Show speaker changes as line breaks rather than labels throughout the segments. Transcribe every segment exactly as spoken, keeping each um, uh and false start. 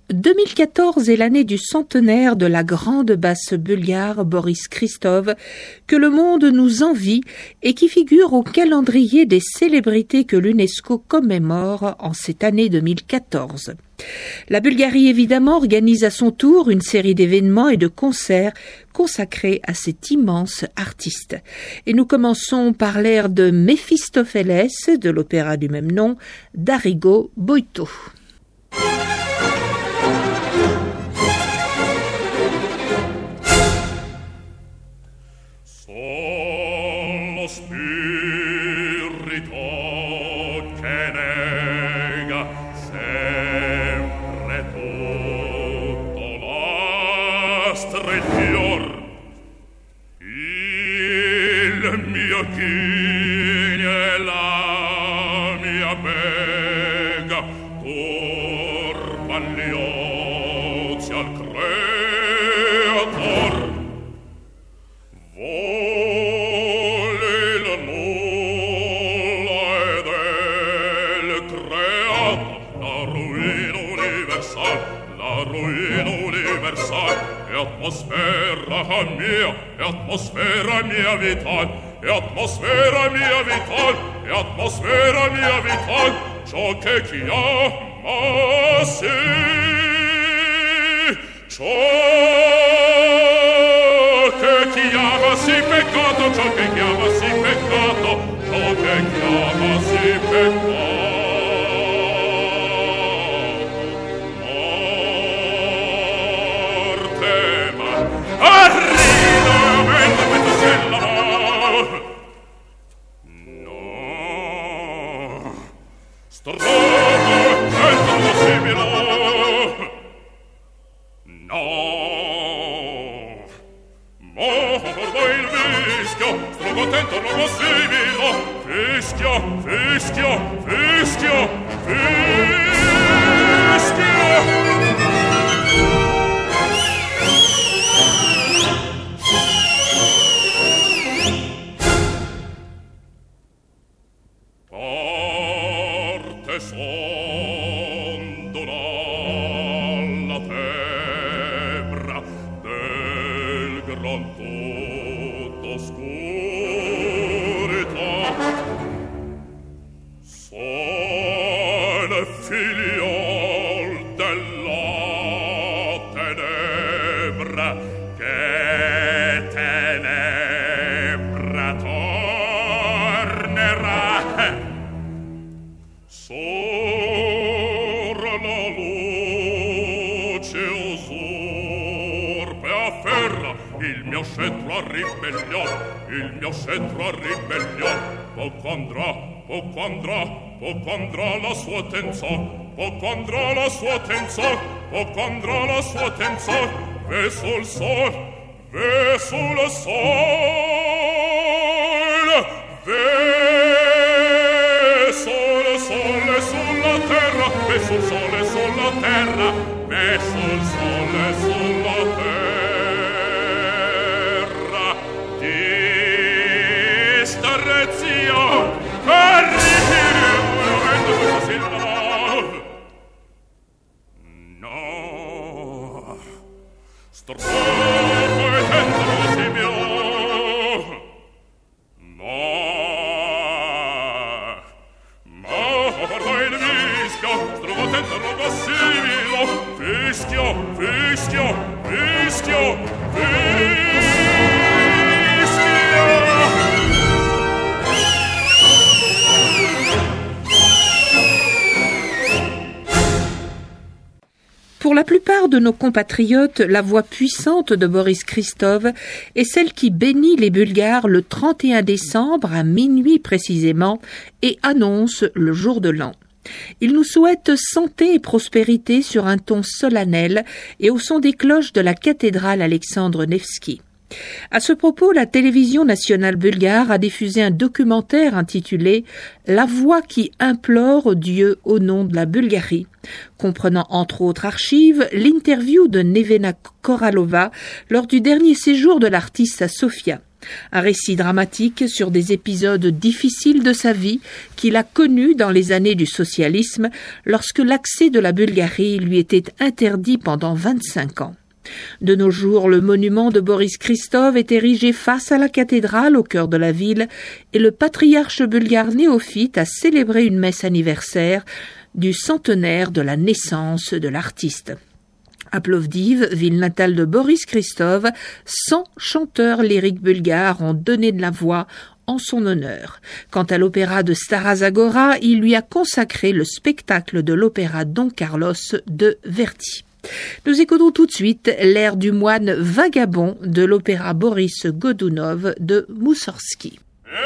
deux mille quatorze est l'année du centenaire de la grande basse bulgare Boris Christov, que le monde nous envie et qui figure au calendrier des célébrités que l'UNESCO commémore en cette année deux mille quatorze. La Bulgarie, évidemment, organise à son tour une série d'événements et de concerts consacrés à cet immense artiste. Et nous commençons par l'air de Méphistophélès, de l'opéra du même nom, d'Arrigo Boito.
Sono spirito che nega sempre tutto l'astro e fior, il mio chine e la mia bega turban gli ozi al creator. Atmosfera mia, atmosfera mia vital, e atmosfera mia vital, e atmosfera mia vital, ciò che chiama sì, ciò che chiama sì peccato, ciò che chiama sì peccato, ciò che chiama sì peccato.
Poco andrà la sua tenza, poco andrà la sua tenza, poco andrà la sua tenza, verso il sol, verso il sol, verso il sole sulla terra, verso il sole sulla terra, verso il sole sulla terra, di starrezia.
Pour la plupart de nos compatriotes, la voix puissante de Boris Christov est celle qui bénit les Bulgares le trente et un décembre à minuit précisément et annonce le jour de l'an. Il nous souhaite santé et prospérité sur un ton solennel et au son des cloches de la cathédrale Alexandre Nevski. À ce propos, la télévision nationale bulgare a diffusé un documentaire intitulé « La voix qui implore Dieu au nom de la Bulgarie », comprenant entre autres archives l'interview de Nevena Koralova lors du dernier séjour de l'artiste à Sofia. Un récit dramatique sur des épisodes difficiles de sa vie qu'il a connus dans les années du socialisme lorsque l'accès de la Bulgarie lui était interdit pendant vingt-cinq ans. De nos jours, le monument de Boris Christov est érigé face à la cathédrale au cœur de la ville et le patriarche bulgare néophyte a célébré une messe anniversaire du centenaire de la naissance de l'artiste. À Plovdiv, ville natale de Boris Christov, cent chanteurs lyriques bulgares ont donné de la voix en son honneur. Quant à l'opéra de Stara Zagora, il lui a consacré le spectacle de l'opéra Don Carlos de Verdi. Nous écoutons tout de suite l'air du moine vagabond de l'opéra Boris Godunov de Moussorgsky.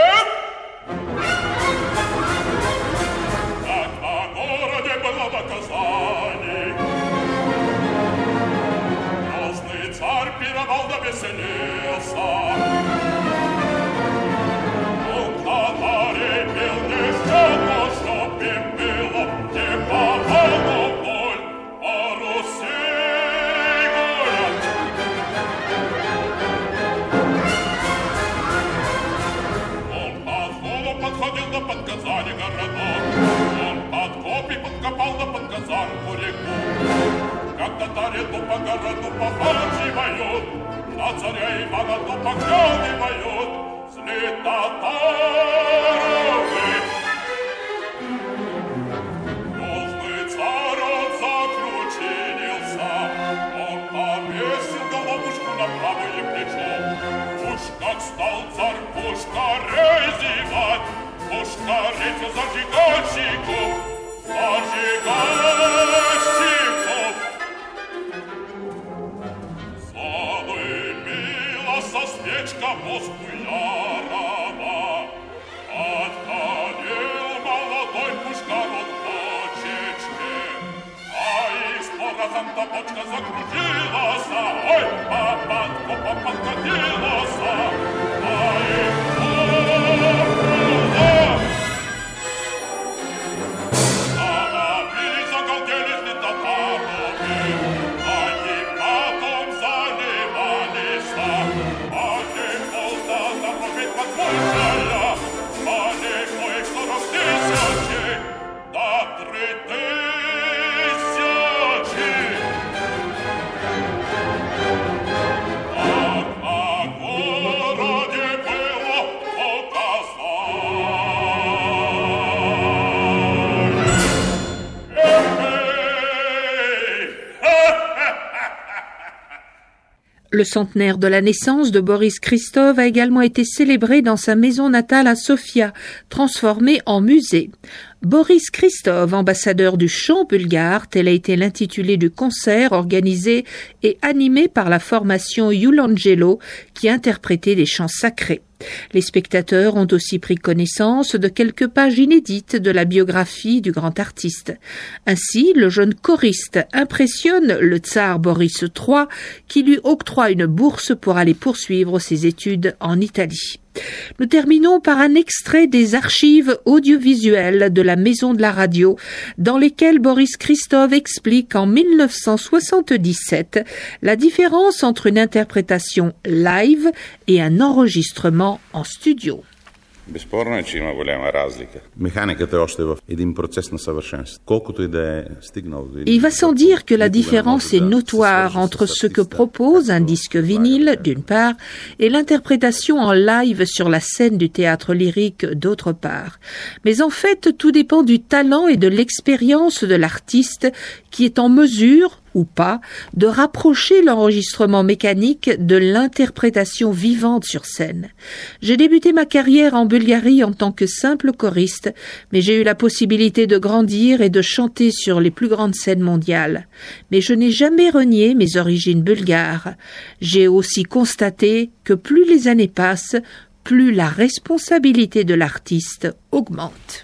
Le centenaire de la naissance de Boris Christov a également été célébré dans sa maison natale à Sofia, transformée en musée. Boris Christov, ambassadeur du chant bulgare, tel a été l'intitulé du concert organisé et animé par la formation Iulangelo qui interprétait des chants sacrés. Les spectateurs ont aussi pris connaissance de quelques pages inédites de la biographie du grand artiste. Ainsi, le jeune choriste impressionne le tsar Boris trois qui lui octroie une bourse pour aller poursuivre ses études en Italie. Nous terminons par un extrait des archives audiovisuelles de la Maison de la Radio, dans lesquelles Boris Christov explique en mille neuf cent soixante-dix-sept la différence entre une interprétation live et un enregistrement en studio.
Безспорно е, че има голяма разлика. Механиката е още в един процес на съвършенство. Колкото и да е стигнал до един...
Il va sans dire que la différence est notoire entre ce que propose un disque vinyle, d'une part, et l'interprétation en live sur la scène du théâtre lyrique, d'autre part. Mais en fait, tout dépend du talent et de l'expérience de l'artiste qui est en mesure, ou pas, de rapprocher l'enregistrement mécanique de l'interprétation vivante sur scène. J'ai débuté ma carrière en Bulgarie en tant que simple choriste, mais j'ai eu la possibilité de grandir et de chanter sur les plus grandes scènes mondiales. Mais je n'ai jamais renié mes origines bulgares. J'ai aussi constaté que plus les années passent, plus la responsabilité de l'artiste augmente.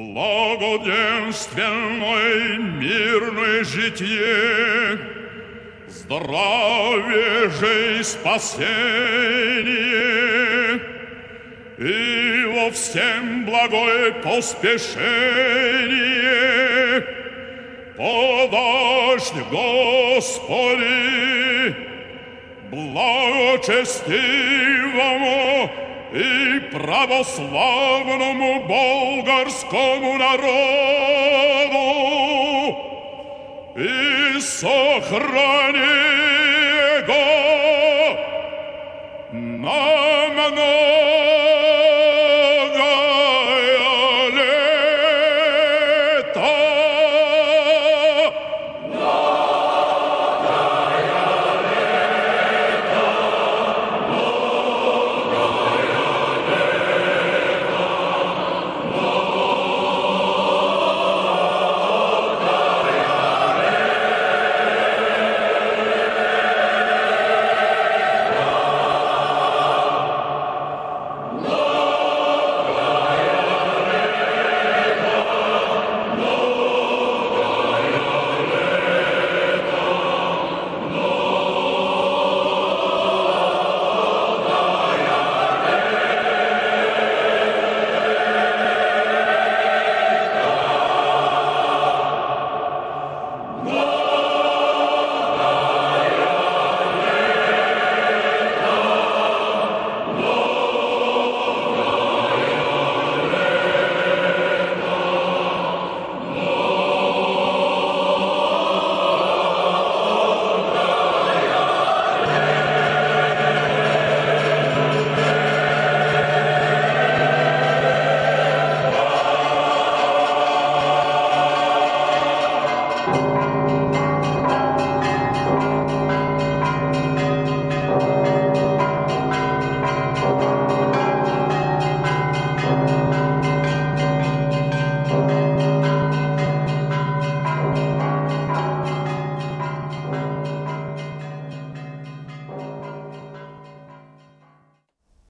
Благоденственное мирное житие, здравие же и спасение, и во всем благое поспешение, подашь, Господи, благочестивому и православному болгарскому народу и сохрани его на много